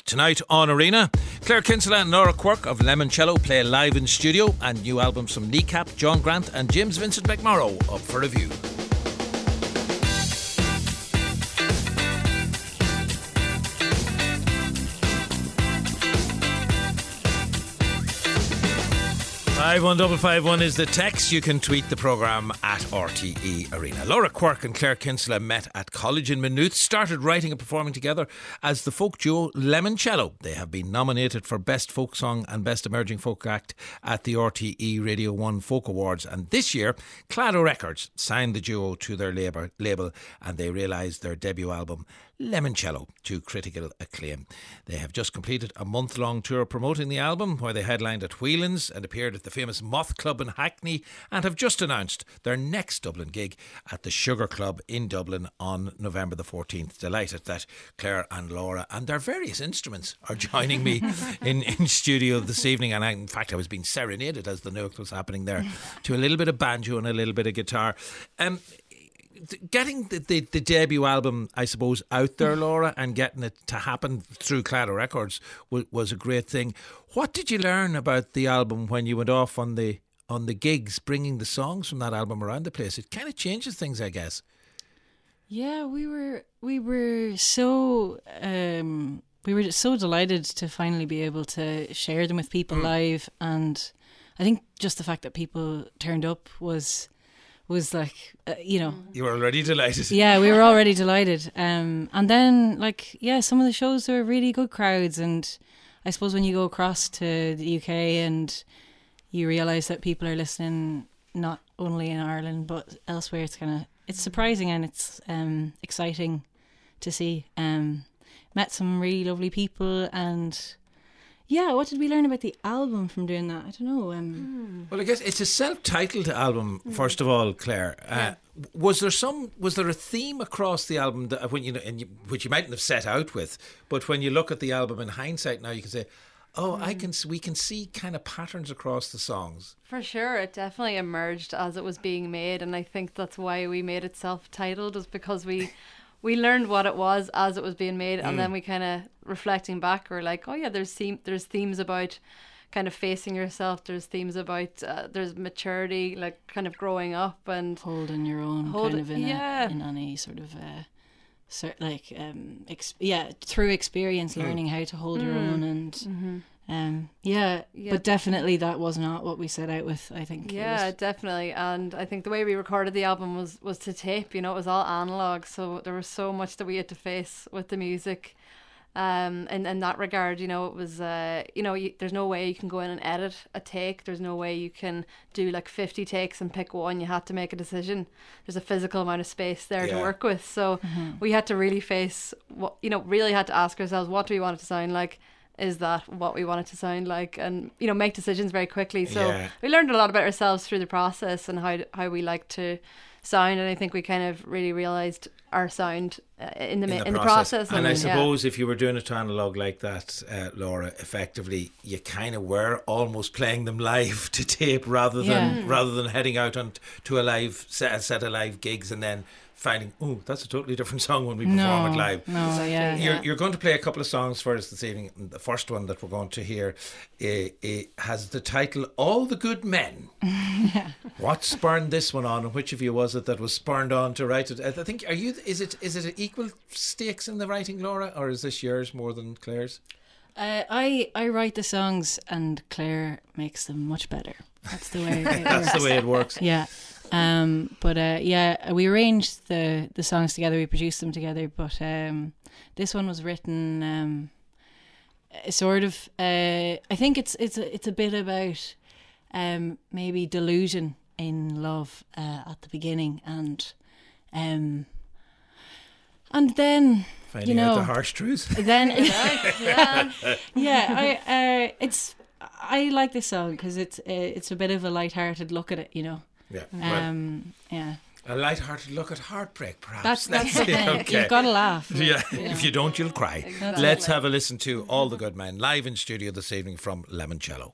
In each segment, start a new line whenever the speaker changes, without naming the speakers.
Tonight on Arena, Claire Kinsella and Laura Quirk of Lemoncello play live in studio, and new albums from Kneecap, John Grant and James Vincent McMorrow up for review. Five 51551 is the text. You can tweet the programme at RTE Arena. Laura Quirk and Claire Kinsella met at college in Maynooth, started writing and performing together as the folk duo Lemoncello. They have been nominated for Best Folk Song and Best Emerging Folk Act at the RTE Radio 1 Folk Awards, and this year Claro Records signed the duo to their label and they realised their debut album Lemoncello to critical acclaim. They have just completed a month-long tour promoting the album, where they headlined at Whelan's and appeared at the famous Moth Club in Hackney, and have just announced their next Dublin gig at the Sugar Club in Dublin on November the 14th. Delighted that Claire and Laura and their various instruments are joining me in studio this evening, and in fact I was being serenaded as the note was happening there to a little bit of banjo and a little bit of guitar. Getting the debut album, I suppose, out there, Laura, and getting it to happen through Claro Records was a great thing. What did you learn about the album when you went off on the gigs, bringing the songs from that album around the place? It kind of changes things, I guess.
Yeah, we were so delighted to finally be able to share them with people live, and I think just the fact that people turned up was like, you were already delighted. Yeah, we were already delighted. And then, some of the shows were really good crowds. And I suppose when you go across to the UK and you realise that people are listening not only in Ireland but elsewhere, it's surprising and it's exciting to see. Met some really lovely people, and yeah, what did we learn about the album from doing that? I don't know.
Well, I guess it's a self-titled album, first of all, Claire. Was there a theme across the album that which you mightn't have set out with, but when you look at the album in hindsight now, you can say, we can see kind of patterns across the songs.
For sure, it definitely emerged as it was being made, and I think that's why we made it self-titled, is because we learned what it was as it was being made, and then we kind of, reflecting back, we're like, oh yeah, there's themes about kind of facing yourself, there's themes about there's maturity, like kind of growing up and
holding your own, in any sort of through experience, learning how to hold your own, and but definitely that was not what we set out with, I think.
Definitely. And I think the way we recorded the album was to tape, it was all analog, so there was so much that we had to face with the music. And in that regard, it was, there's no way you can go in and edit a take. There's no way you can do like 50 takes and pick one. You had to make a decision. There's a physical amount of space there to work with. So we had to really face really had to ask ourselves, what do we want it to sound like? Is that what we want it to sound like? And, make decisions very quickly. So we learned a lot about ourselves through the process and how we like to sound, and I think we kind of really realised our sound in the process.
And I suppose if you were doing it to analog like that, Laura, effectively you kind of were almost playing them live to tape rather than heading out to a live set of live gigs and then finding, that's a totally different song when we perform it live. You're going to play a couple of songs for us this evening. The first one that we're going to hear has the title All the Good Men. What spurned this one on, and which of you was it that was spurned on to write it? I think, is it equal stakes in the writing, Laura, or is this yours more than Claire's?
I write the songs and Claire makes them much better. That's the way
the way it works.
Yeah. We arranged the songs together, we produced them together, but this one was written I think it's a bit about maybe delusion in love at the beginning, and then
finding out the harsh truth.
Then I like this song because it's a bit of a light-hearted look at it,
A light-hearted look at heartbreak, perhaps.
That's the thing. Okay. You've got to laugh.
Yeah. If you don't, you'll cry. Exactly. Let's have a listen to All the Good Men live in studio this evening from Lemoncello.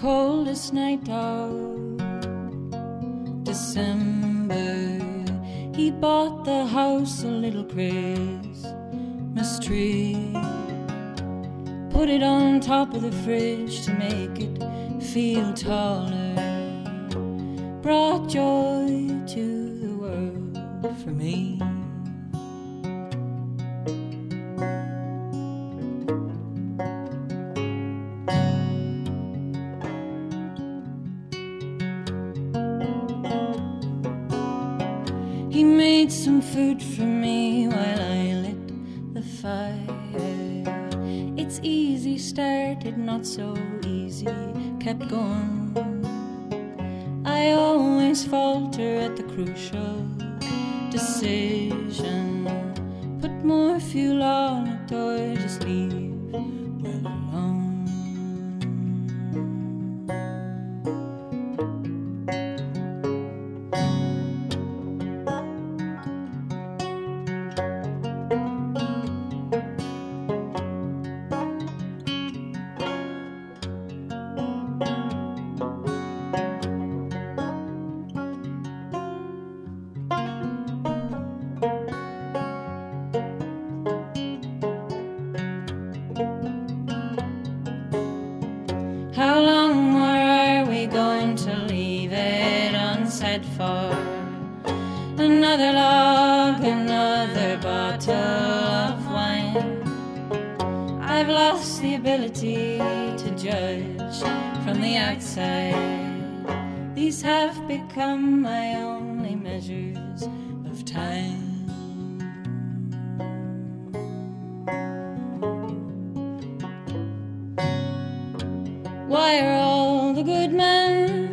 coldest night of December, he bought the house a little Christmas tree, put it on top of the fridge to make it feel taller, brought joy to the world for me. He made some food for me while I lit the fire. It's easy started, not so easy kept going. I always falter at the crucial decision. Put more fuel on it or just leave well alone. How long more are we going to leave it unsaid for? Another log, another bottle of wine. I've lost the ability to judge from the outside. These have become my only measures of time. Why are all the good men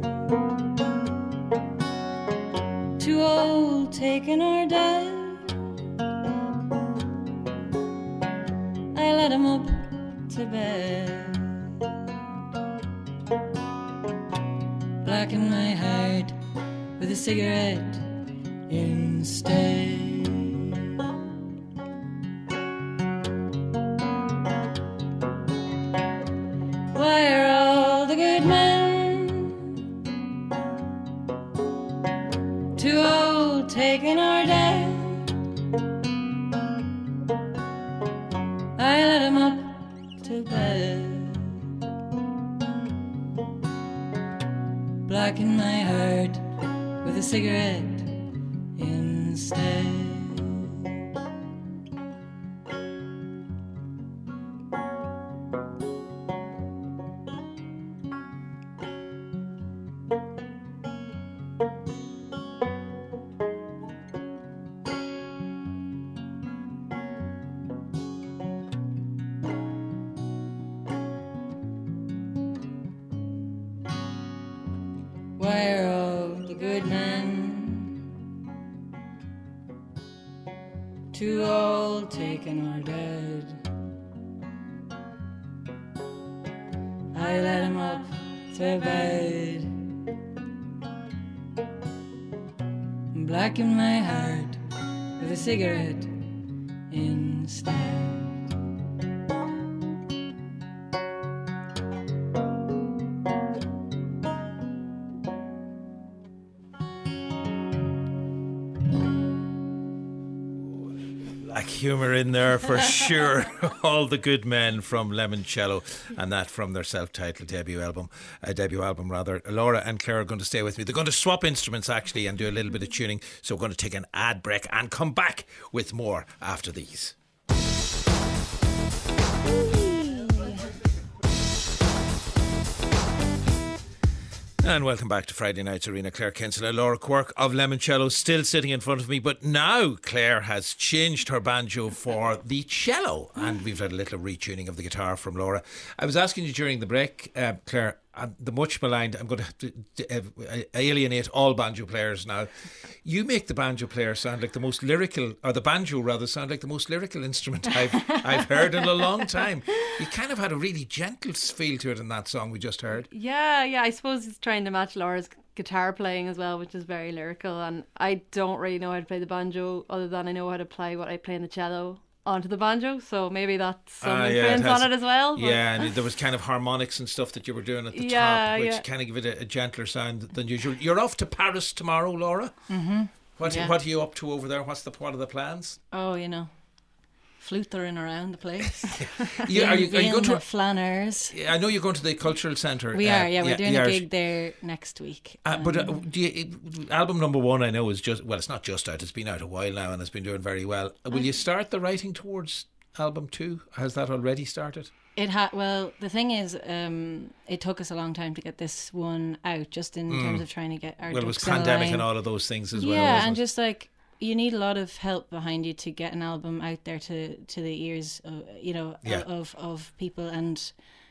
too old, taken or dead? I let 'em up to bed, blacken my heart with a cigarette instead. Why are all the good men too old, taken or dead? I let 'em up to bed, blacken my heart with a cigarette instead. Why are all the good men too old, taken or dead? I let 'em up to bed, blacken my heart with a cigarette instead.
Humour in there for sure. All the Good Men from Lemoncello, and that from their self-titled debut album rather. Laura and Claire are going to stay with me. They're going to swap instruments actually and do a little bit of tuning, so we're going to take an ad break and come back with more after these. And welcome back to Friday Night's Arena. Claire Kinsella, Laura Quirk of Lemoncello still sitting in front of me, but now Claire has changed her banjo for the cello, and we've had a little retuning of the guitar from Laura. I was asking you during the break, Claire, the much maligned, I'm going to alienate all banjo players now. You make the banjo player sound like the most lyrical, or the banjo rather, sound like the most lyrical instrument I've heard in a long time. You kind of had a really gentle feel to it in that song we just heard.
Yeah, I suppose it's trying to match Laura's guitar playing as well, which is very lyrical, and I don't really know how to play the banjo other than I know how to play what I play in the cello onto the banjo, so maybe that's some influence on it as well.
Yeah, and there was kind of harmonics and stuff that you were doing at the top, which kind of give it a gentler sound than usual. You're off to Paris tomorrow, Laura.
Mm-hmm.
What are you up to over there? What are the plans?
Oh, flutering around the place.
Are you going to
Flanners?
I know you're going to the cultural centre.
We are. We're doing a gig there next week.
But album number 1, I know, is it's not just out. It's been out a while now, and it's been doing very well. Will you start the writing towards album 2? Has that already started?
Well, the thing is, it took us a long time to get this one out, just in terms of trying to get our. Well, it was
pandemic and all of those things as well.
Yeah, and just like, you need a lot of help behind you to get an album out there to the ears of people, and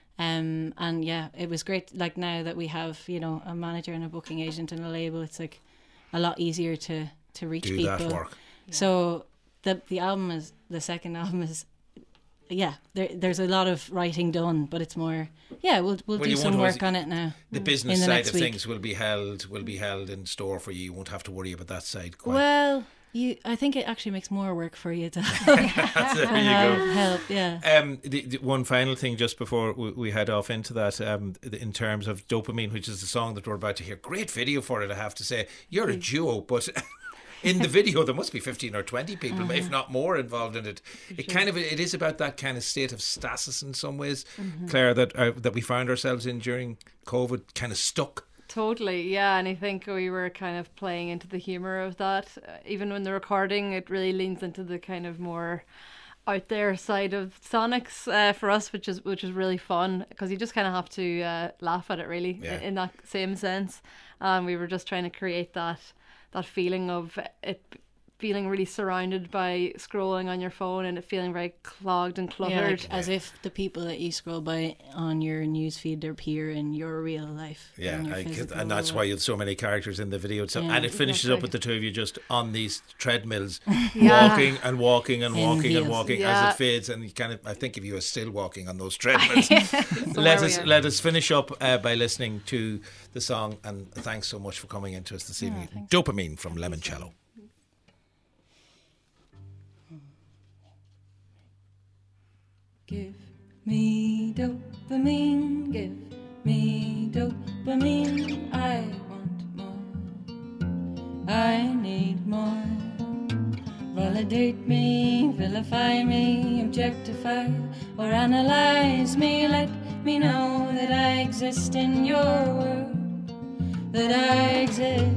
it was great. Like, now that we have a manager and a booking agent and a label, it's like a lot easier to reach people.
Do that work.
So the album is the second album is. Yeah, there's a lot of writing done, but it's more. Yeah, we'll do some work on it now.
The business side of things will be held in store for you. You won't have to worry about that side. Quite.
Well, I think it actually makes more work for you to
there you go.
Help. Yeah.
The one final thing just before we head off into that, in terms of Dopamine, which is the song that we're about to hear. Great video for it, I have to say. You're a duo, but. In the video, there must be 15 or 20 people, if not more, involved in it. It is about that kind of state of stasis in some ways, Claire, that we found ourselves in during COVID, kind of stuck.
Totally, yeah, and I think we were kind of playing into the humour of that. Even when the recording, it really leans into the kind of more out there side of Sonics for us, which is really fun, because you just kind of have to laugh at it, really, in that same sense. And we were just trying to create that feeling of it feeling really surrounded by scrolling on your phone, and it feeling very clogged and cluttered.
As if the people that you scroll by on your newsfeed appear in your real life.
Yeah, and that's why you have so many characters in the video. And it finishes up with the two of you just on these treadmills, walking and walking and walking and walking as it fades. And you I think of you as still walking on those treadmills. Let us finish up by listening to the song. And thanks so much for coming into us this evening. Dopamine from Lemoncello.
Give me dopamine, give me dopamine. I want more, I need more. Validate me, vilify me, objectify or analyze me. Let me know that I exist in your world, that I exist.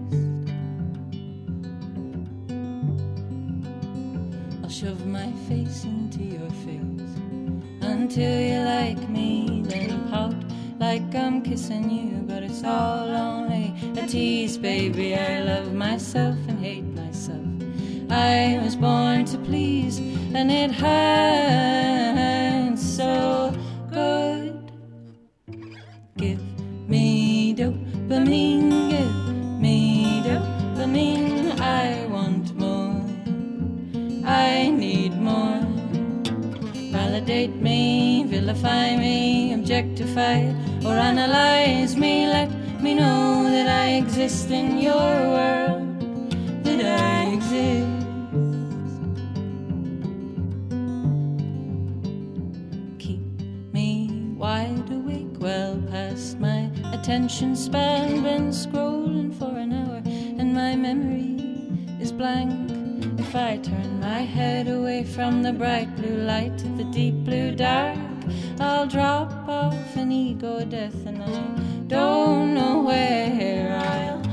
I'll shove my face into your face until you like me, then pout like I'm kissing you, but it's all only a tease, baby. I love myself and hate myself. I was born to please, and it hurts so good. Give me dopamine, give me dopamine. I want more, I need more. Validate me, vilify me, objectify or analyze me. Let me know that I exist in your world, that I exist. Keep me wide awake well past my attention span. Been scrolling for an hour and my memory is blank. If I turn my head away from the bright blue light to the deep blue dark, I'll drop off an ego death, and I don't know where I'll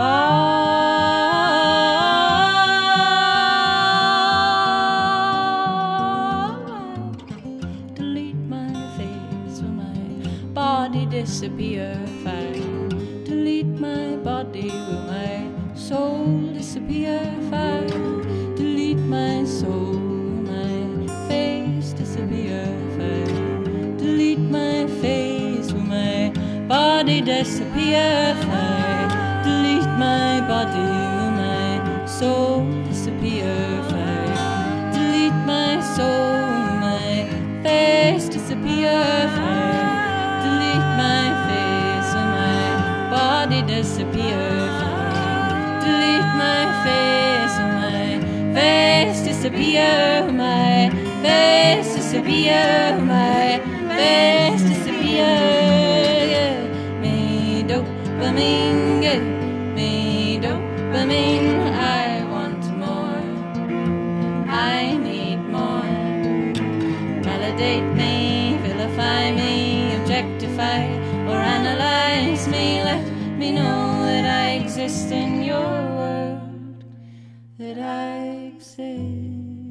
fall. Delete my face, will my body disappear? If I delete my body, will my soul disappear? If I delete my soul, my face disappear? If I delete my face, will my body disappear? If I delete my body, will my soul disappear? If I delete my soul, will my face disappear? If I delete my face, will my body disappear? If I delete my face, will my face disappear? disappear, my face disappear, my face disappear. Yeah. Me dopamine, yeah. Me dopamine. I want more. I need more. Validate me, vilify me, objectify or analyze me. Let me know that I exist in your world, that I exist.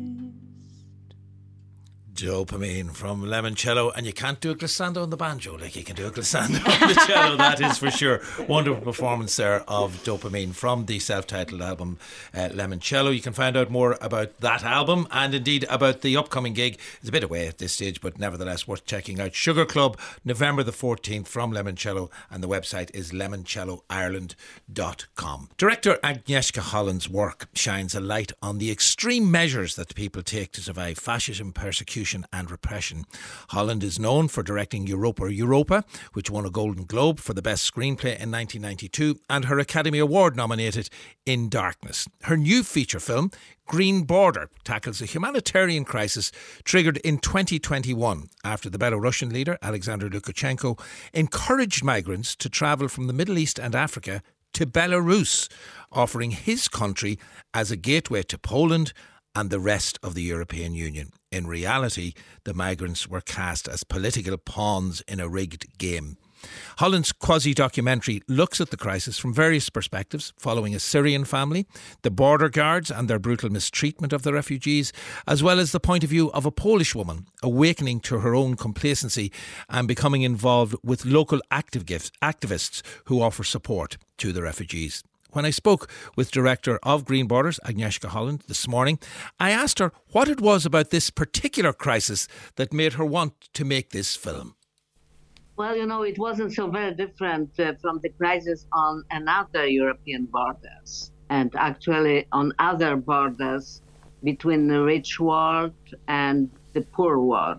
Dopamine from Lemoncello, and you can't do a glissando on the banjo like you can do a glissando on the cello, that is for sure. Wonderful performance there of Dopamine from the self-titled album Lemoncello. You can find out more about that album and indeed about the upcoming gig. It's a bit away at this stage, but nevertheless worth checking out. Sugar Club, November the 14th from Lemoncello, and the website is lemoncelloireland.com. Director Agnieszka Holland's work shines a light on the extreme measures that the people take to survive fascism, persecution and repression. Holland is known for directing Europa, which won a Golden Globe for the best screenplay in 1992, and her Academy Award nominated In Darkness. Her new feature film, Green Border, tackles a humanitarian crisis triggered in 2021 after the Belarusian leader, Alexander Lukashenko, encouraged migrants to travel from the Middle East and Africa to Belarus, offering his country as a gateway to Poland and the rest of the European Union. In reality, the migrants were cast as political pawns in a rigged game. Holland's quasi-documentary looks at the crisis from various perspectives, following a Syrian family, the border guards and their brutal mistreatment of the refugees, as well as the point of view of a Polish woman awakening to her own complacency and becoming involved with local activists who offer support to the refugees. When I spoke with director of Green Borders, Agnieszka Holland, this morning, I asked her what it was about this particular crisis that made her want to make this film.
Well, it wasn't so very different from the crisis on another European borders, and actually on other borders between the rich world and the poor world,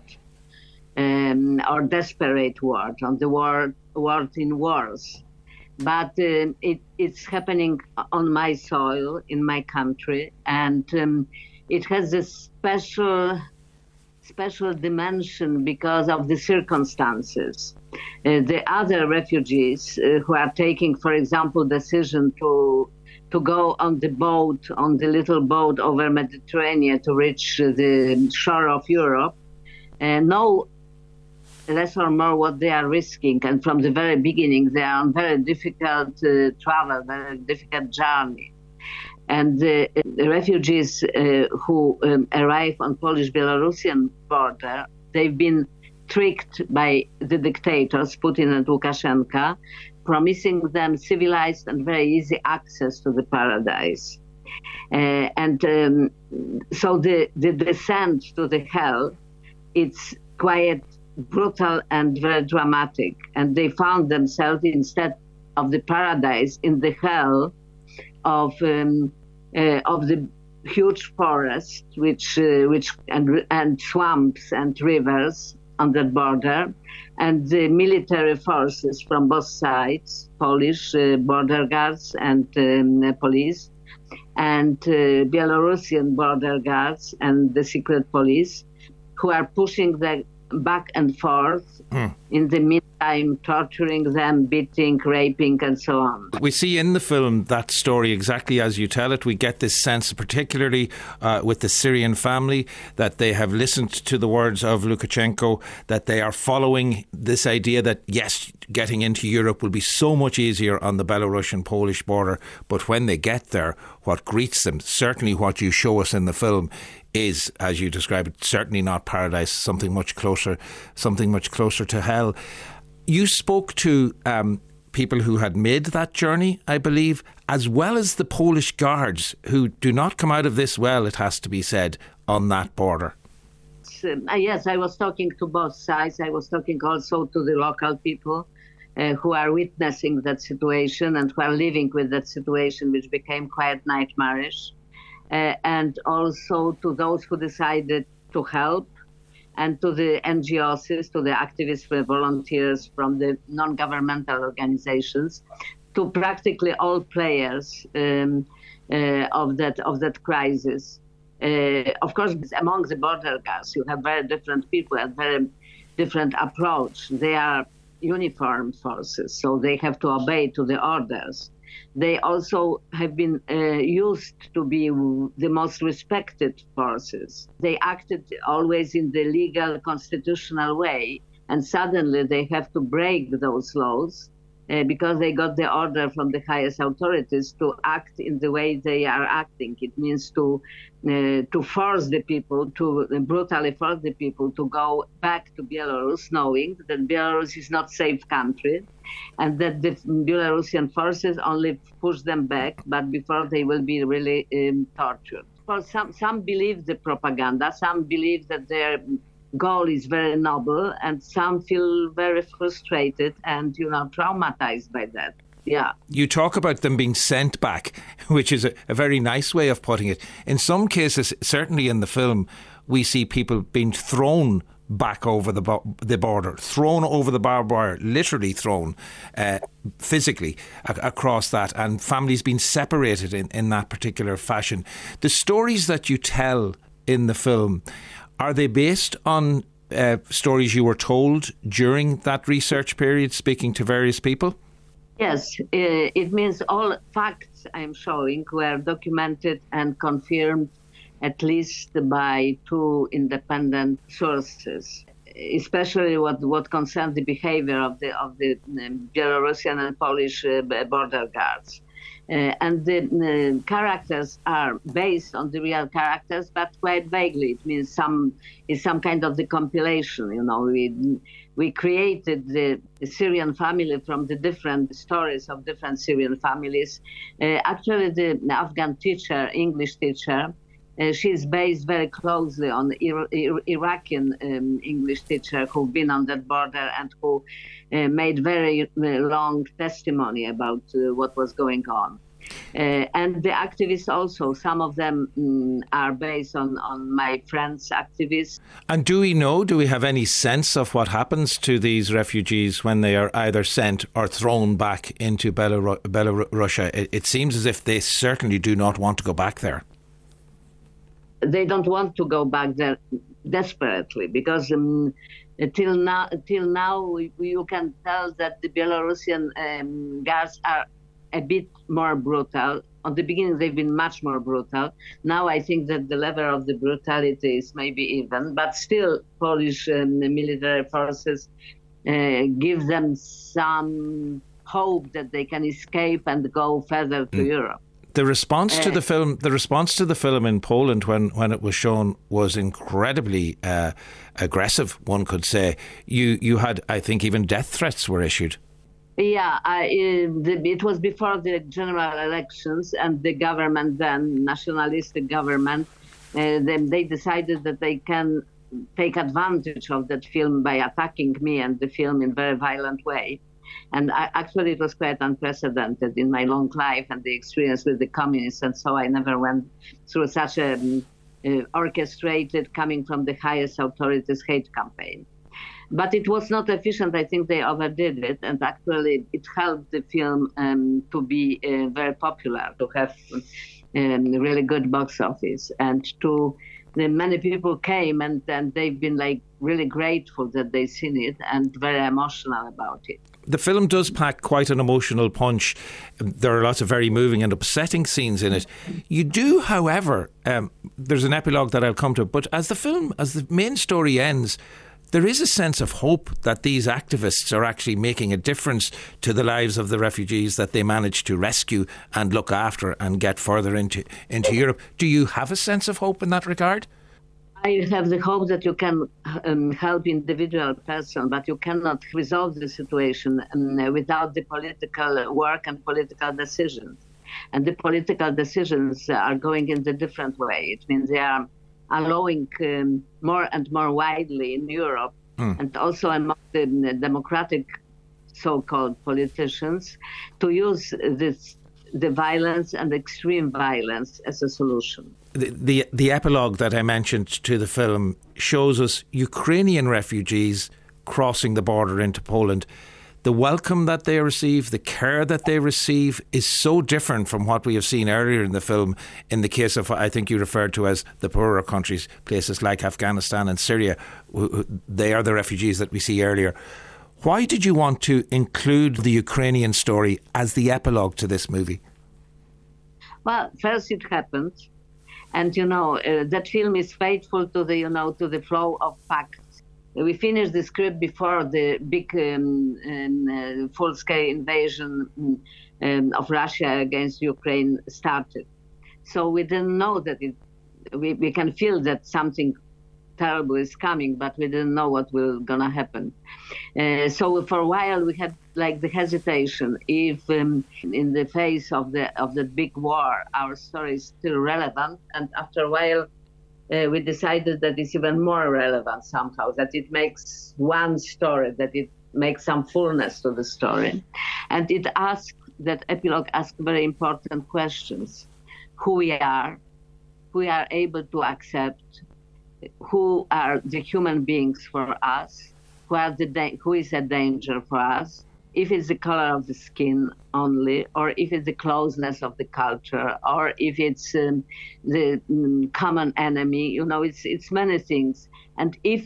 or desperate world, on the world in wars. But it's happening on my soil, in my country, and it has this special dimension because of the circumstances. The other refugees who are taking, for example, decision to go on the little boat over Mediterranean to reach the shore of Europe, know less or more what they are risking. And from the very beginning, they are on very difficult travel, very difficult journey. And the refugees who arrive on Polish-Belarusian border, they've been tricked by the dictators, Putin and Lukashenko, promising them civilized and very easy access to the paradise. So the descent to the hell, it's quite brutal and very dramatic. And they found themselves, instead of the paradise, in the hell of the huge forest, and swamps and rivers on that border, and the military forces from both sides, Polish border guards and police, and Belarusian border guards and the secret police, who are pushing them back and forth, in the meantime torturing them, beating, raping and so on.
We see in the film that story exactly as you tell it. We get this sense, particularly with the Syrian family, that they have listened to the words of Lukashenko, that they are following this idea that yes, getting into Europe will be so much easier on the Belarusian-Polish border, but when they get there, what greets them, certainly what you show us in the film, is, as you describe it, certainly not paradise, something much closer to hell. You spoke to people who had made that journey, I believe, as well as the Polish guards, who do not come out of this well, it has to be said, on that border.
Yes, I was talking to both sides. I was talking also to the local people who are witnessing that situation and who are living with that situation, which became quite nightmarish. And also to those who decided to help, and to the NGOs, to the activists, volunteers from the non-governmental organizations, to practically all players of that crisis. Of course, among the border guards, you have very different people and very different approach. They are uniformed forces, so they have to obey to the orders. They also have been used to be the most respected forces. They acted always in the legal, constitutional way, and suddenly they have to break those laws because they got the order from the highest authorities to act in the way they are acting. It means to force the people, to brutally force the people to go back to Belarus, knowing that Belarus is not a safe country, and that the Belarusian forces only push them back, but before they will be really tortured. Well, some believe the propaganda, some believe that their goal is very noble, and some feel very frustrated and, traumatized by that. Yeah.
You talk about them being sent back, which is a very nice way of putting it. In some cases, certainly in the film, we see people being thrown back over the border, thrown over the barbed wire, literally thrown physically across that, and families being separated in that particular fashion. The stories that you tell in the film, are they based on stories you were told during that research period, speaking to various people?
Yes, it means all facts I'm showing were documented and confirmed at least by 2 independent sources, especially what concerns the behavior of the Belarusian and Polish border guards. And the characters are based on the real characters, but quite vaguely. It means it's some kind of the compilation. We created the Syrian family from the different stories of different Syrian families. Actually, the Afghan teacher, English teacher, she is based very closely on the Iraqi English teacher who've been on that border and who made very long testimony about what was going on. And the activists also, some of them are based on my friends' activists.
And do we have any sense of what happens to these refugees when they are either sent or thrown back into Belarus? It seems as if they certainly do not want to go back there.
They don't want to go back there desperately because till now you can tell that the Belarusian guards are a bit more brutal. At the beginning, they've been much more brutal. Now I think that the level of the brutality is maybe even, but still Polish military forces give them some hope that they can escape and go further to Europe.
The response to the film in Poland when it was shown was incredibly aggressive, one could say. You had, I think, even death threats were issued.
Yeah, it was before the general elections, and the government then, nationalistic government, they decided that they can take advantage of that film by attacking me and the film in a very violent way. And actually, it was quite unprecedented in my long life and the experience with the communists. And so I never went through such a orchestrated, coming from the highest authorities, hate campaign. But it was not efficient. I think they overdid it. And actually, it helped the film to be very popular, to have really good box office. And many people came and they've been really grateful that they've seen it and very emotional about it.
The film does pack quite an emotional punch. There are lots of very moving and upsetting scenes in it. You do, however, there's an epilogue that I'll come to, but as the main story ends, there is a sense of hope that these activists are actually making a difference to the lives of the refugees that they managed to rescue and look after and get further into Europe. Do you have a sense of hope in that regard?
I have the hope that you can help individual person, but you cannot resolve the situation without the political work and political decisions. And the political decisions are going in a different way. It means they are allowing more and more widely in Europe and also among the democratic so-called politicians to use the violence and extreme violence as a solution.
The epilogue that I mentioned to the film shows us Ukrainian refugees crossing the border into Poland. the welcome that they receive, the care that they receive is so different from what we have seen earlier in the film in the case of what I think you referred to as the poorer countries, places like Afghanistan and Syria. They are the refugees that we see earlier. Why did you want to include the Ukrainian story as the epilogue to this movie?
Well, first it happened. And, that film is faithful to the flow of facts. We finished the script before the big full-scale invasion of Russia against Ukraine started. So we didn't know that we can feel that something terrible is coming, but we didn't know what was going to happen. So for a while we had like the hesitation if in the face of the big war our story is still relevant, and after a while we decided that it's even more relevant somehow, that it makes one story, that it makes some fullness to the story. And that epilogue asks very important questions. Who we are able to accept, who are the human beings for us, who is a danger for us, if it's the color of the skin only, or if it's the closeness of the culture, or if it's the common enemy. It's many things. And if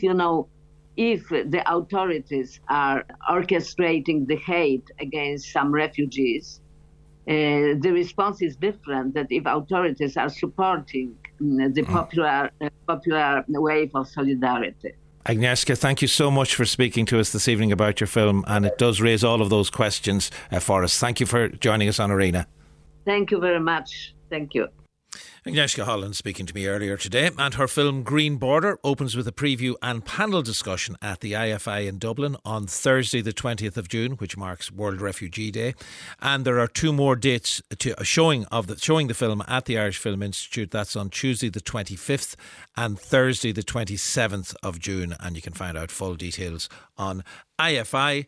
the authorities are orchestrating the hate against some refugees, the response is different. That if authorities are supporting the popular wave of solidarity.
Agnieszka, thank you so much for speaking to us this evening about your film, and it does raise all of those questions for us. Thank you for joining us on Arena.
Thank you very much. Thank you.
Agnieszka Holland speaking to me earlier today, and her film Green Border opens with a preview and panel discussion at the IFI in Dublin on Thursday the 20th of June, which marks World Refugee Day. And there are two more dates to showing the film at the Irish Film Institute. That's on Tuesday the 25th and Thursday the 27th of June, and you can find out full details on ifi.ie.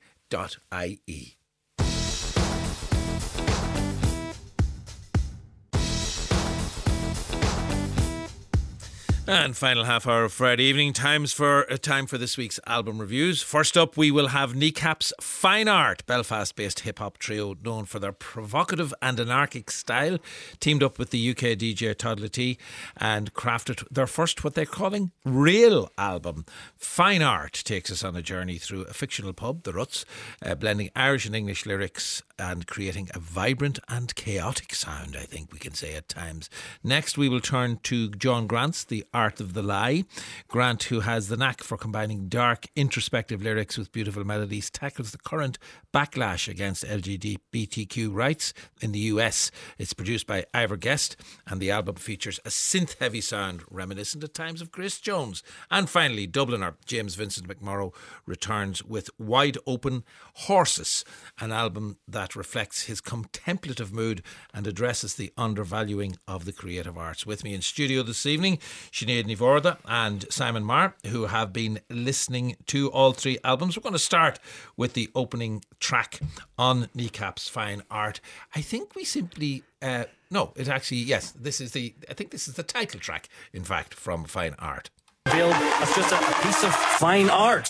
And final half hour of Friday evening, time for this week's album reviews. First up, we will have Kneecap's Fine Art, Belfast-based hip-hop trio known for their provocative and anarchic style, teamed up with the UK DJ Todd Latee and crafted their first, what they're calling, real album. Fine Art takes us on a journey through a fictional pub, The Ruts, blending Irish and English lyrics and creating a vibrant and chaotic sound, I think we can say at times. Next, we will turn to John Grant's The Art of the Lie. Grant, who has the knack for combining dark, introspective lyrics with beautiful melodies, tackles the current backlash against LGBTQ rights in the US. It's produced by Ivor Guest, and the album features a synth-heavy sound reminiscent at times of Grace Jones. And finally, Dubliner James Vincent McMorrow returns with Wide Open Horses, an album that reflects his contemplative mood and addresses the undervaluing of the creative arts. With me in studio this evening, Sinead Nivorda and Simon Marr, who have been listening to all three albums. We're going to start with the opening track on Kneecap's Fine Art. I think we simply... I think this is the title track, in fact, from Fine Art.
Bill, that's just a piece of fine art.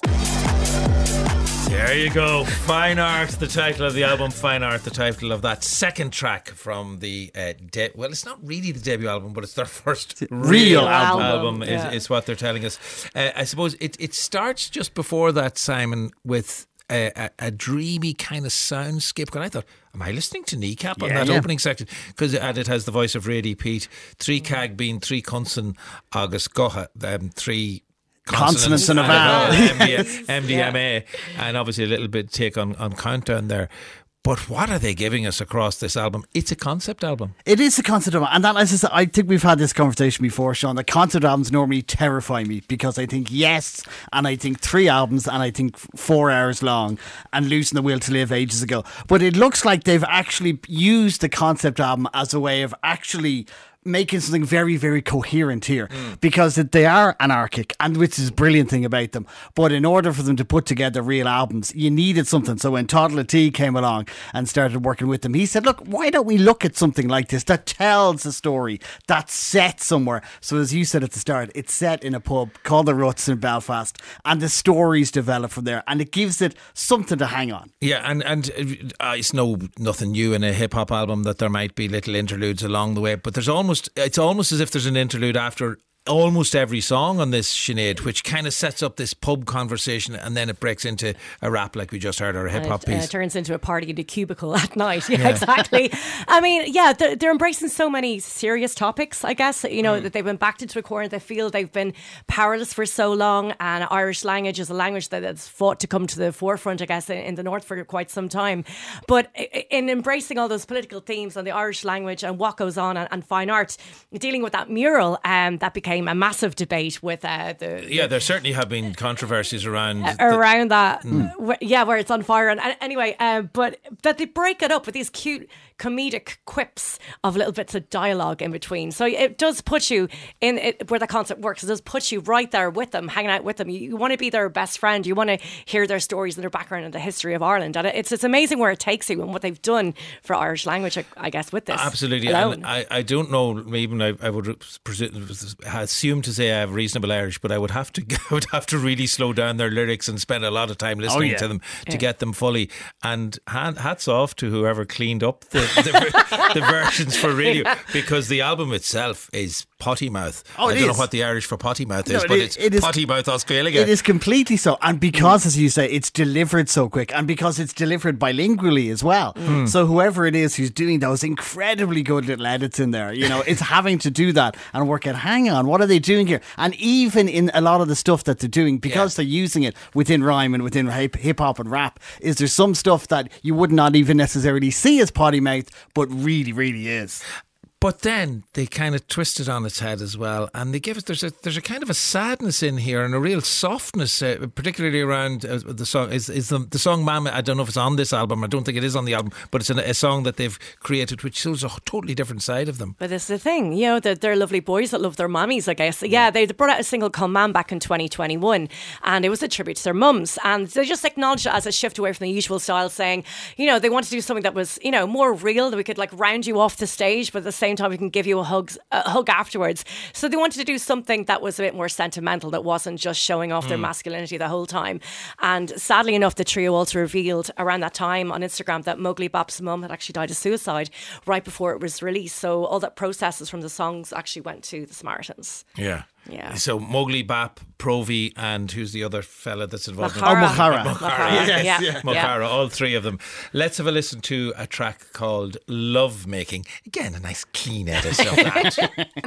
There you go. Fine Art, the title of the album. Fine Art, the title of that second track from the well, it's not really the debut album, but it's their first real album is what they're telling us. I suppose it starts just before that, Simon, with a dreamy kind of soundscape. And I thought, am I listening to Kneecap on that opening section? Because it has the voice of Rady Pete. Three cag bean, three Cunson, August Goha, three consonants and a vowel, MDMA, and obviously a little bit take on Countdown there. But what are they giving us across this album? It's a concept album.
It is a concept album. And that, as I said, I think we've had this conversation before, Sean. The concept albums normally terrify me because I think yes, and I think 3 albums, and I think 4 hours long, and Losing the Will to Live ages ago. But it looks like they've actually used the concept album as a way of actually making something very, very coherent here because they are anarchic, and which is a brilliant thing about them. But in order for them to put together real albums, you needed something. So when Todd T came along and started working with them, he said, look, why don't we look at something like this that tells a story, that's set somewhere. So as you said at the start, it's set in a pub called The Ruts in Belfast, and the stories develop from there, and it gives it something to hang on.
Yeah, and it's nothing new in a hip-hop album that there might be little interludes along the way, but it's almost as if there's an interlude after almost every song on this, Sinead, which kind of sets up this pub conversation, and then it breaks into a rap like we just heard, or a hip-hop piece.
It turns into a party in the cubicle at night. Yeah, exactly. I mean, yeah, they're embracing so many serious topics, I guess, you know, that they've been backed into a corner. They feel they've been powerless for so long, and Irish language is a language that's fought to come to the forefront, I guess, in the North for quite some time. But in embracing all those political themes and the Irish language and what goes on and fine art, dealing with that mural that became a massive debate with
there certainly have been controversies around
that where it's on fire, and anyway but that they break it up with these cute comedic quips of little bits of dialogue in between. So it does put you in it, where the concept works. It does put you right there with them, hanging out with them. You want to be their best friend. You want to hear their stories and their background and the history of Ireland. And it's amazing where it takes you and what they've done for Irish language, I guess, with this.
Absolutely. And I don't know, even I would assume to say I have reasonable Irish, but I would have to really slow down their lyrics and spend a lot of time listening to them to get them fully. And hats off to whoever cleaned up the versions for radio, because the album itself is potty mouth. I don't know what the Irish for potty mouth is, but it's potty mouth Oscailiga.
It is completely so, and because, as you say, it's delivered so quick, and because it's delivered bilingually as well. So whoever it is who's doing those incredibly good little edits in there, you know, it's having to do that and work out, hang on, what are they doing here? And even in a lot of the stuff that they're doing, because they're using it within rhyme and within hip hop and rap, is there some stuff that you would not even necessarily see as potty mouth, but really, really is.
But then they kind of twist it on its head as well, and they give it. There's a kind of a sadness in here and a real softness, particularly around the song. Is the song "Mama"? I don't know if it's on this album. I don't think it is on the album, but it's a song that they've created, which shows a totally different side of them.
But it's the thing, you know, they're lovely boys that love their mummies, I guess. Yeah, they brought out a single called "Man" back in 2021, and it was a tribute to their mums, and they just acknowledged it as a shift away from the usual style, saying, you know, they wanted to do something that was, you know, more real, that we could like round you off the stage, but at the same time we can give you a hug afterwards. So they wanted to do something that was a bit more sentimental, that wasn't just showing off their masculinity the whole time. And sadly enough, the trio also revealed around that time on Instagram that Mowgli Bap's mum had actually died of suicide right before it was released. So all that processes from the songs actually went to the Samaritans.
Yeah.
Yeah.
So Mowgli Bap, Provi, and who's the other fella that's involved?
Mochara.
Mochara, all three of them. Let's have a listen to a track called Love Making. Again, a nice clean edit of that.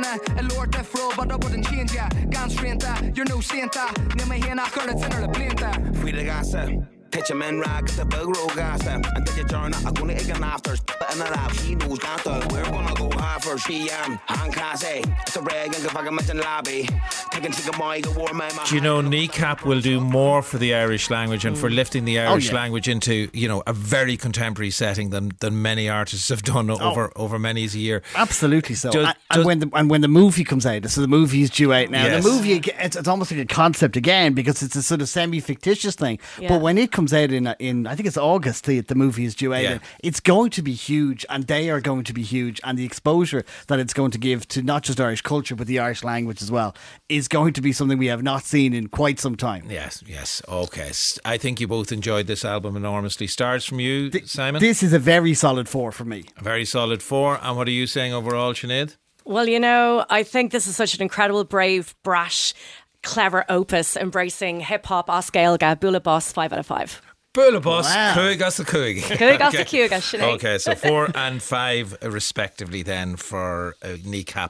Pitch him in rag, the big road gas them. And take your turn, I'm gonna egg after. Spitting it out, she knows that we're gonna go hard for PM. Han Cassie, it's a rag and go back in lobby. Taking chicken boy, go warm my.
Do you know, Kneecap will do more for the Irish language and for lifting the Irish language into, you know, a very contemporary setting than many artists have done over many a year.
Absolutely so. And when the movie comes out, so the movie is due out now. Yes. The movie, it's almost like a concept again, because it's a sort of semi-fictitious thing. Yeah. But when it comes out in I think it's August, the movie is due out. Yeah. It's going to be huge, and they are going to be huge, and the exposure that it's going to give to not just Irish culture but the Irish language as well is going to be something we have not seen in quite some time.
Yes. Okay. I think you both enjoyed this album enormously. Stars from you, Simon?
This is a very solid 4 for me.
A very solid 4. And what are you saying overall, Sinead?
Well, you know, I think this is such an incredible, brave, brash, clever opus embracing hip-hop, Oscailga, Bula Boss, 5 out of 5.
Bula Boss, Cuigas the Cuig.
Cuigas the Cuigas, Sinead.
Okay, so 4 and 5 respectively then for Kneecap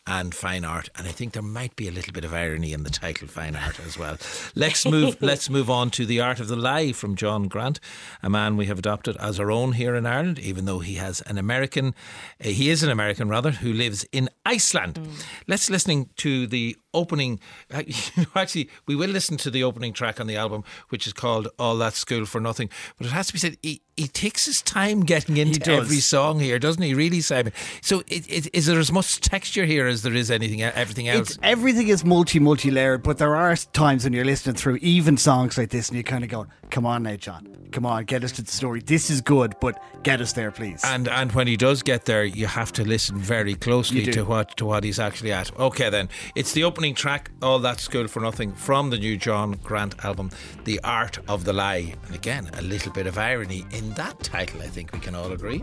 and fine art, and I think there might be a little bit of irony in the title fine art as well. Let's move on to The Art of the Lie from John Grant, a man we have adopted as our own here in Ireland, even though he is an American who lives in Iceland. Let's listen to the opening. Actually, we will listen to the opening track on the album, which is called All That School for Nothing. But it has to be said, he takes his time getting into every song here, doesn't he? Really, Simon? So is there as much texture here as there is everything else?
Everything is multi-layered, but there are times when you're listening through even songs like this and you kind of go, come on now, John. Come on, get us to the story. This is good, but get us there, please.
And when he does get there, you have to listen very closely to what he's actually at. Okay, then. It's the opening track, All That School for Nothing, from the new John Grant album, The Art of the Lie. And again, a little bit of irony in that title, I think we can all agree.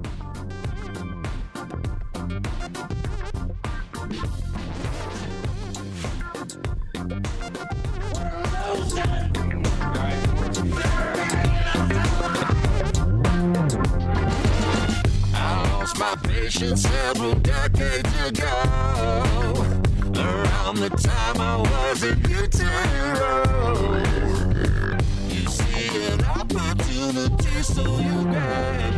My patience several decades ago, around the time I was a guitar. You see an opportunity, so you grab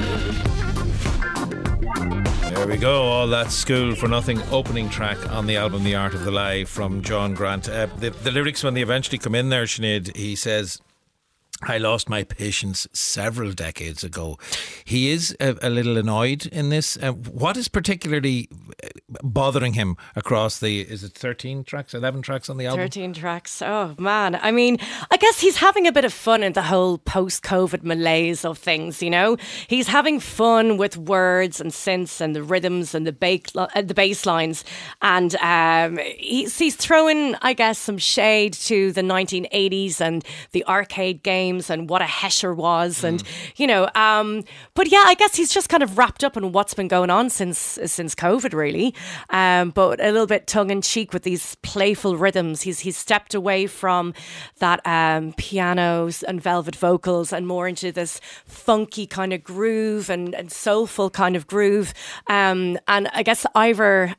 it.
There we go, All That School for Nothing, opening track on the album The Art of the Lie from John Grant. The lyrics, when they eventually come in there, Sinead, he says, I lost my patience several decades ago. He is a little annoyed in this. What is particularly bothering him across is it 13 tracks, 11 tracks on the album?
13 tracks. Oh, man. I mean, I guess he's having a bit of fun in the whole post-COVID malaise of things, you know? He's having fun with words and synths and the rhythms and the bass lines. And he's throwing, I guess, some shade to the 1980s and the arcade games and what a Hesher was, and you know, but yeah, I guess he's just kind of wrapped up in what's been going on since COVID, really. But a little bit tongue in cheek with these playful rhythms. He's stepped away from that pianos and velvet vocals and more into this funky kind of groove and soulful kind of groove. And I guess Ivor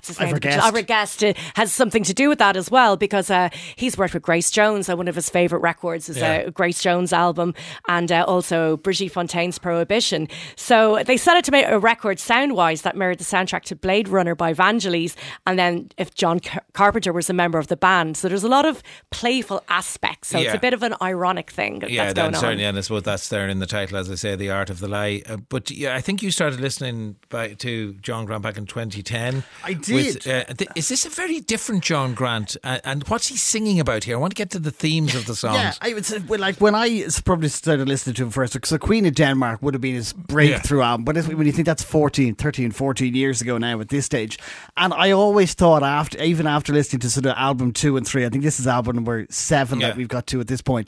Guest has something to do with that as well, because he's worked with Grace Jones on one of his favourite records is Grace Jones album, and also Brigitte Fontaine's Prohibition. So they set out to make a record sound-wise that mirrored the soundtrack to Blade Runner by Vangelis, and then if John Carpenter was a member of the band. So there's a lot of playful aspects. So it's a bit of an ironic thing that's going on.
Certainly, and I suppose that's there in the title, as I say, The Art of the Lie. But I think you started listening to John Grant back in 2010.
I did.
Is this a very different John Grant? And what's he singing about here? I want to get to the themes of the songs.
Yeah, I would say, when I probably started listening to him first, so Queen of Denmark would have been his breakthrough album, but when you think that's 14 years ago now at this stage, and I always thought even after listening to sort of album 2 and 3, I think this is album number 7 that we've got to at this point,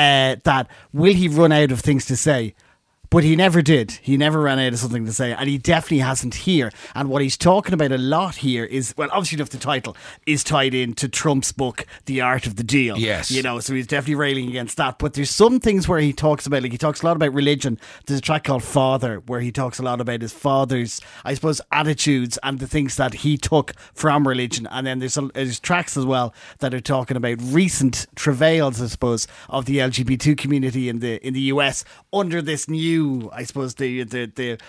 that will he run out of things to say? But he never did. He never ran out of something to say, and he definitely hasn't here. And what he's talking about a lot here is, well, obviously enough, the title is tied into Trump's book, The Art of the Deal.
Yes.
You know, so he's definitely railing against that. But there's some things where he talks about, like he talks a lot about religion. There's a track called Father, where he talks a lot about his father's, I suppose, attitudes and the things that he took from religion. And then there's tracks as well that are talking about recent travails, I suppose, of the LGBT community in the US under this new, I suppose, the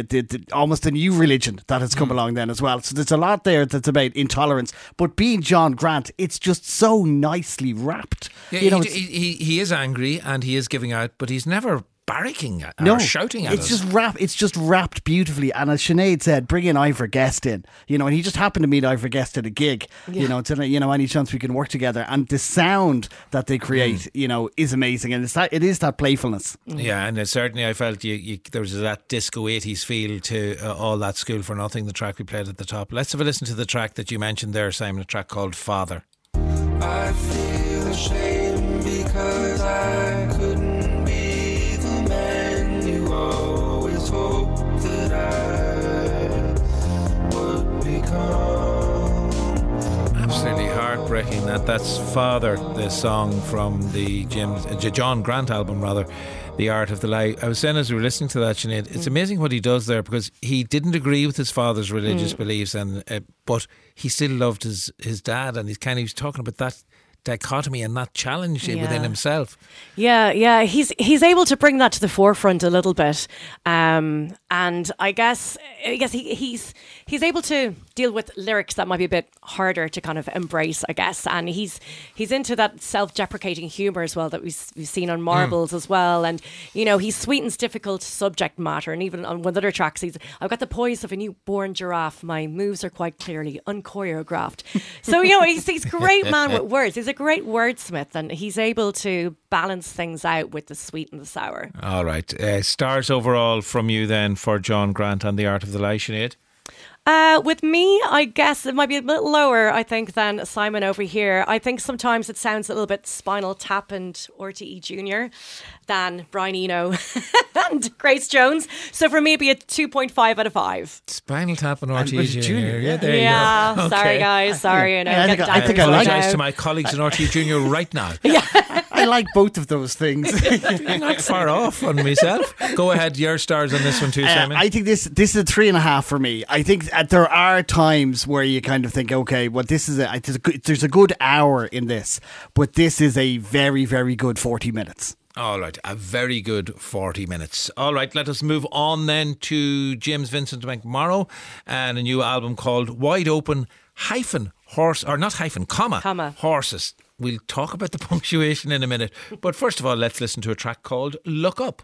almost a new religion that has come along then as well. So there's a lot there that's about intolerance. But being John Grant, it's just so nicely wrapped.
Yeah,
you know,
he is angry and he is giving out, but he's never barracking or shouting at us.
It's just wrapped beautifully. And as Sinead said, bring in Ivor Guest in, you know, and he just happened to meet Ivor Guest at a gig, you know, any chance we can work together. And the sound that they create, you know, is amazing. And it is that playfulness.
Yeah, and certainly I felt there was that disco 80s feel to All That School for Nothing, the track we played at the top. Let's have a listen to the track that you mentioned there, Simon, a track called Father.
I feel ashamed because I couldn't always hope that I would become.
Absolutely heartbreaking. heartbreaking that that's Father, the song from the John Grant album, rather, The Art of the Lie. I was saying as we were listening to that, Sinead, it's amazing what he does there, because he didn't agree with his father's religious beliefs, and but he still loved his dad, and he's talking about that dichotomy and that challenge within himself.
Yeah, he's able to bring that to the forefront a little bit, and I guess he's able to deal with lyrics that might be a bit harder to kind of embrace, I guess, and he's into that self-deprecating humour as well that we've seen on Marbles as well, and he sweetens difficult subject matter, and even on one of the other tracks, I've got the poise of a newborn giraffe, my moves are quite clearly unchoreographed. So he's a great man with words. He's a great wordsmith, and he's able to balance things out with the sweet and the sour.
All right. Stars overall from you then for John Grant and The Art of the Lie, Sinead?
With me, I guess it might be a bit lower, I think, than Simon over here. I think sometimes it sounds a little bit Spinal Tap and RTE Jr. than Brian Eno and Grace Jones. So for me, it'd be a 2.5 out of 5.
Spinal Tap and RTE Jr.
Yeah, there you go. Okay. Sorry, guys. Sorry.
I think I
apologise to my colleagues in RTE Jr. right now.
Yeah.
I like both of those things.
I'm not far off on myself. Go ahead, your stars on this one too, Simon.
I think this is a 3.5 for me. I think there are times where you kind of think, okay, well, there's a good hour in this, but this is a very, very good 40 minutes.
All right, a very good 40 minutes. All right, let us move on then to James Vincent McMorrow and a new album called Wide Open Horse, or not hyphen, comma. Horses. We'll talk about the punctuation in a minute. But first of all, let's listen to a track called Look Up.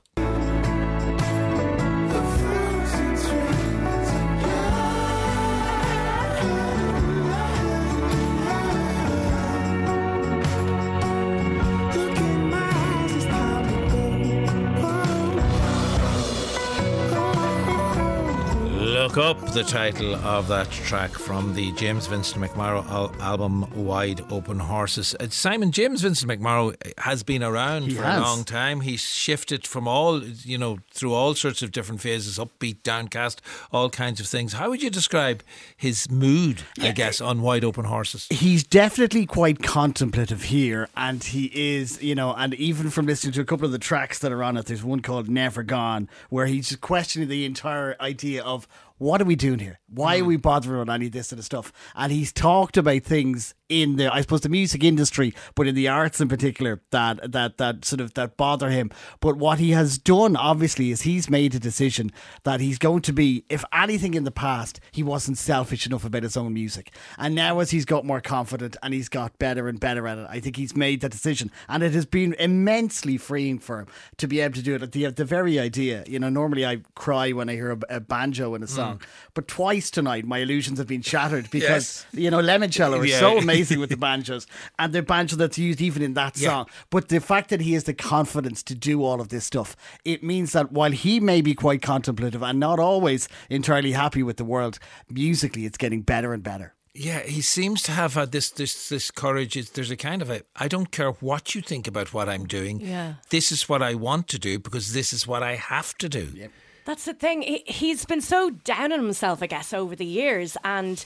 Look Up, the title of that track from the James Vincent McMorrow album Wide Open Horses. Simon, James Vincent McMorrow has been around for a long time. He's shifted from through all sorts of different phases, upbeat, downcast, all kinds of things. How would you describe his mood, I guess, on Wide Open Horses?
He's definitely quite contemplative here, and he is, and even from listening to a couple of the tracks that are on it, there's one called Never Gone, where he's just questioning the entire idea of, what are we doing here? Why are we bothering on any of this sort of stuff? And he's talked about things in the music industry, but in the arts in particular, that bother him. But what he has done, obviously, is he's made a decision that he's going to be, if anything in the past, he wasn't selfish enough about his own music. And now as he's got more confident and he's got better and better at it, I think he's made that decision. And it has been immensely freeing for him to be able to do it. The very idea, normally I cry when I hear a banjo in a song. But twice tonight my illusions have been shattered because Lemoncello is so amazing with the banjos, and the banjo that's used even in that song. But the fact that he has the confidence to do all of this stuff, it means that while he may be quite contemplative and not always entirely happy with the world, musically it's getting better and better.
Yeah, he seems to have had this courage. There's a kind of I don't care what you think about what I'm doing.
Yeah.
This is what I want to do because this is what I have to do.
Yep.
That's the thing. He's been so down on himself, I guess, over the years, and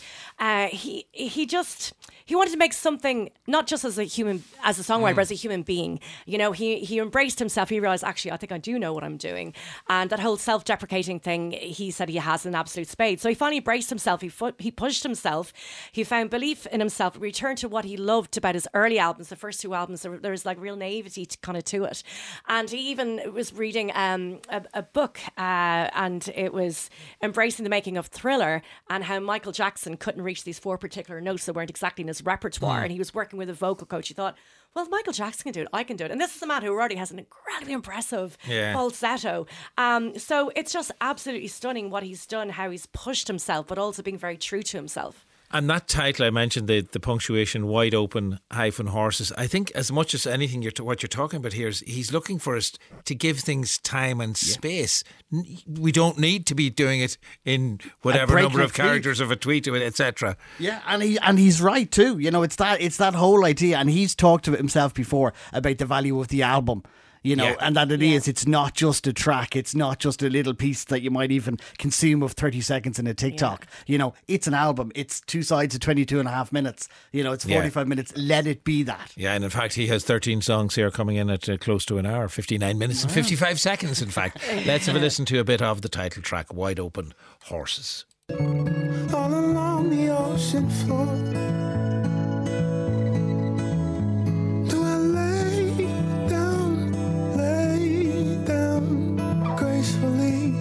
he wanted to make something not just as a songwriter, but as a human being. He embraced himself. He realised, actually, I think I do know what I'm doing, and that whole self-deprecating thing, he said he has an absolute spade. So he finally braced himself. He pushed himself. He found belief in himself. Returned to what he loved about his early albums, the first two albums. There was like real naivety to it, and he even was reading a book. And it was embracing the making of Thriller and how Michael Jackson couldn't reach these 4 particular notes that weren't exactly in his repertoire. And he was working with a vocal coach. He thought, well, if Michael Jackson can do it, I can do it. And this is a man who already has an incredibly impressive falsetto. So it's just absolutely stunning what he's done, how he's pushed himself, but also being very true to himself.
And that title I mentioned, the punctuation, Wide Open Horses, I think as much as anything what you're talking about here is he's looking for us to give things time and space. We don't need to be doing it in whatever number of characters of a tweet, etc.
Yeah, and he's right too. It's that whole idea, and he's talked to himself before about the value of the album. you know, and that it is. It's not just a track. It's not just a little piece that you might even consume of 30 seconds in a TikTok. You know, it's an album. It's 2 sides of 22 and a half minutes. You know, it's 45 minutes. Let it be that.
Yeah, and in fact, he has 13 songs here coming in at close to an hour, 59 minutes and 55 seconds, in fact. Let's have a listen to a bit of the title track, Wide Open Horses.
All along the ocean floor, do I lay down gracefully?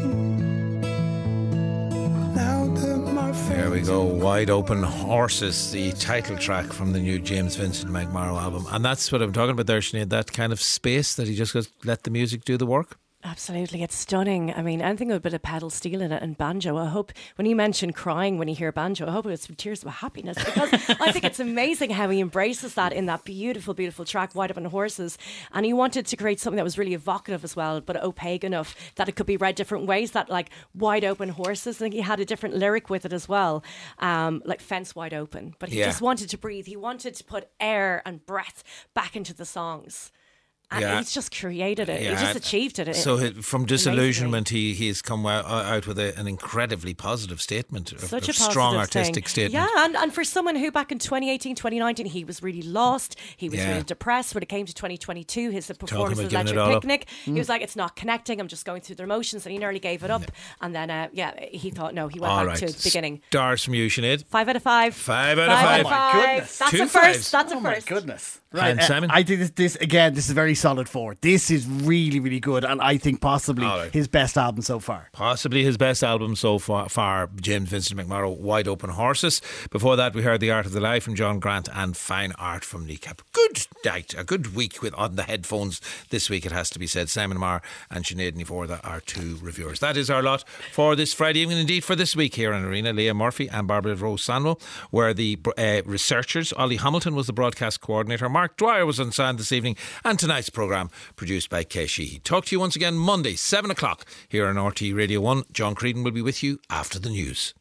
Now that my
There we go, Wide Open Horses, the title track from the new James Vincent McMorrow album. And that's what I'm talking about there, Sinead, that kind of space that he just goes, let the music do the work.
Absolutely, it's stunning. I mean, anything with a bit of pedal steel in it and banjo. I hope when you mention crying when you hear banjo, I hope it's tears of happiness, because I think it's amazing how he embraces that in that beautiful, beautiful track, Wide Open Horses. And he wanted to create something that was really evocative as well, but opaque enough that it could be read different ways. That like Wide Open Horses, I think he had a different lyric with it as well, like fence wide open. But he just wanted to breathe. He wanted to put air and breath back into the songs. And he's just created it. He just achieved it.
So from disillusionment, he's come out with an incredibly positive statement.
Such
a strong artistic
thing.
statement.
Yeah, and for someone who back in 2018, 2019, he was really lost. He was really depressed. When it came to 2022, his performance of Electric Picnic, he was like, it's not connecting. I'm just going through the motions. And he nearly gave it up. And then, he thought, no, he went back to the beginning.
Stars from you, Sinead.
5 out of 5.
5 out of 5.
Oh my goodness.
That's
Two
a first.
fives.
That's a
Oh
first.
my goodness. Right,
And Simon?
I think this is a very solid 4. This is really, really good, and I think possibly his best album so far.
Possibly his best album so far, James Vincent McMorrow, Wide Open Horses. Before that, we heard The Art of the Life from John Grant and Fine Art from Kneecap. Good night, a good week on the headphones this week, it has to be said. Simon Marr and Sinead Nivorda are 2 reviewers. That is our lot for this Friday evening, indeed for this week here in Arena. Leah Murphy and Barbara Rose Sanwell were the researchers. Ollie Hamilton was the broadcast coordinator. Mark Dwyer was on sound this evening, and tonight's programme produced by Kay Sheehy. Talk to you once again Monday, 7 o'clock here on RTE Radio 1. John Creedon will be with you after the news.